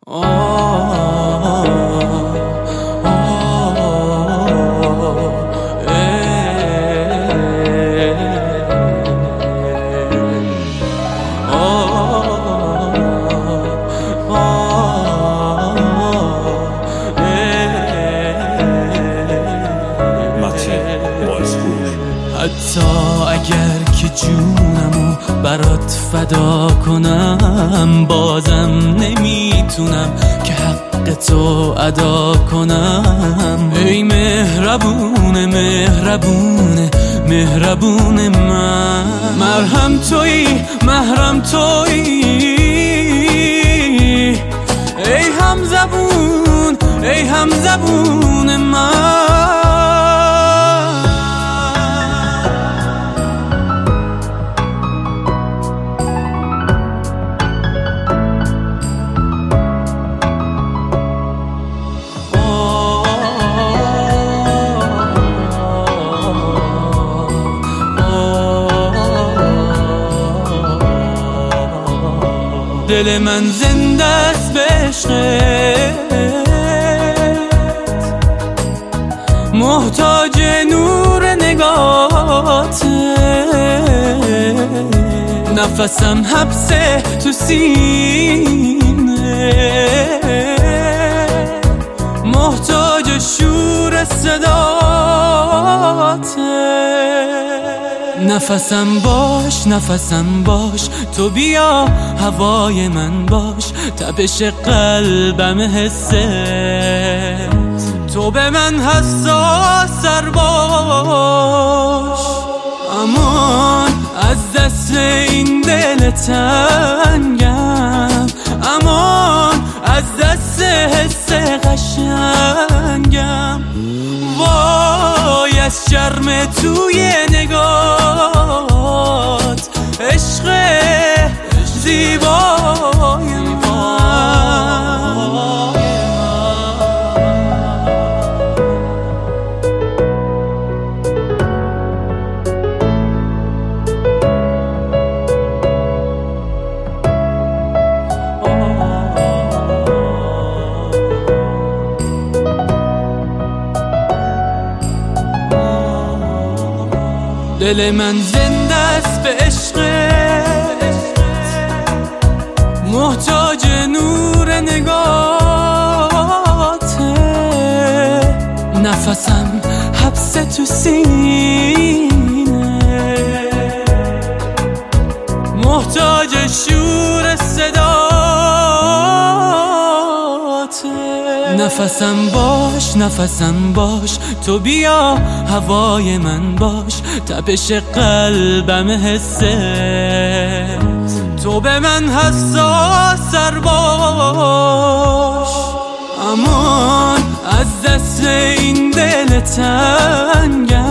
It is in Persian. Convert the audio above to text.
حتی اگر که جونمو برات فدا کنم، بازم نمیتونم که حق تو ادا کنم. ای مهربونه مهربونه مهربون من، مرهم تویی محرم تویی. ای همزبون ای همزبون من، دل من زنده است به عشقت، محتاج نور نگاهته. نفسم حبسه تو سینه، محتاج شور صداته. نفسم باش تو بیا هوای من باش، تپش قلبم حست تو به من حساس‌تر باش. امان از دست این دل تنگم، امان از دست حس قشنگم. وای از شرم توی نگات، عشق زیبای من. دل من زنده است به عشقت، محتاج نور نگاهته. نفسم حبس تو سینه، محتاج شور صداته. نفسم باش تو بیا هوای من باش، تپش قلبم حست تو به من حساس‌تر باش. امان از دست این دل تنگم،